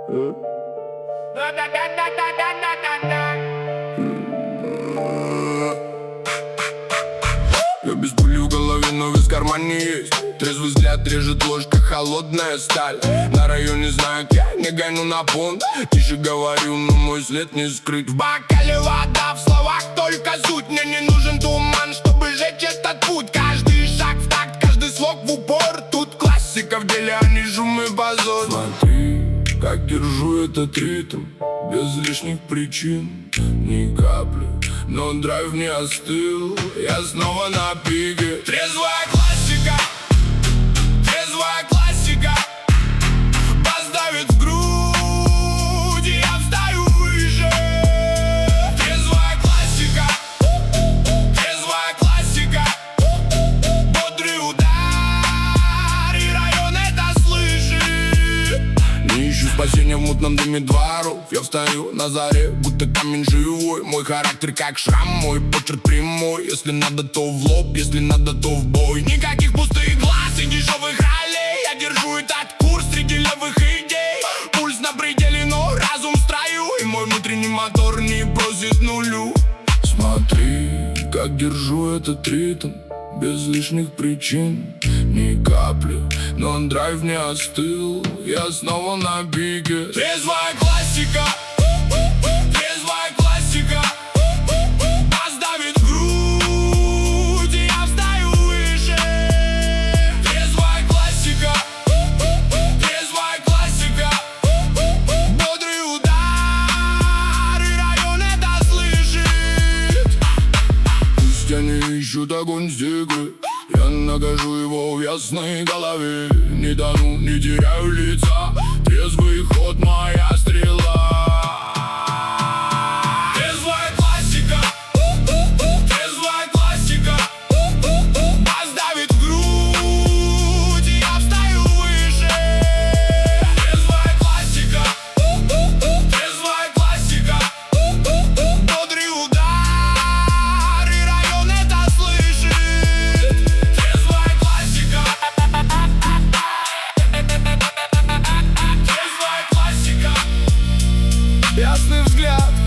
Я без пули в голове, но вес в кармане есть. Трезвый взгляд режет ложка, холодная сталь. На районе знают, я не гоню на понт. Тише говорю, но мой след не скрыт. В бокале вода, в словах только суть. Мне не нужен туман, чтобы жечь этот путь. Каждый шаг в такт, каждый слог в упор. Тут классика в деле, а не шум и позор. Смотри, как держу этот ритм, без лишних причин, ни капли. Но драйв не остыл, я снова на пике. Трезвая классика, трезвая классика. Бас давит в грудь, и я встаю выше. Трезвая классика, трезвая классика. Бодрый удар, и район это слышит. Не ищу спасения в мутном дыме дворов. Я встаю на заре, будто камень живой. Мой характер как шрам, мой почерк прямой. Если надо, то в лоб, если надо, то в бой. Никаких пустых глаз и дешевых ролей. Я держу этот курс среди левых идей. Пульс на пределе, но разум в строю. И мой внутренний мотор не бросит нулю. Смотри, как держу этот ритм, без лишних причин, ни капли. Но драйв не остыл, я снова на пике. Трезвая классика, трезвая классика. Бас давит в грудь, и я встаю выше. Трезвая классика, трезвая классика. Бодрый удар, и район это слышит. Пусть они ищут огонь с иглы, я накажу его в ясной голове. Не тону, не теряю лица, трезвый ход моя стрела. Трезвая классика, трезвая классика. Бас давит в грудь, и я встаю выше. Трезвая классика, трезвая классика. Бодрый удар, и район это слышит. Трезвая классика, трезвая классика. Ясный взгляд,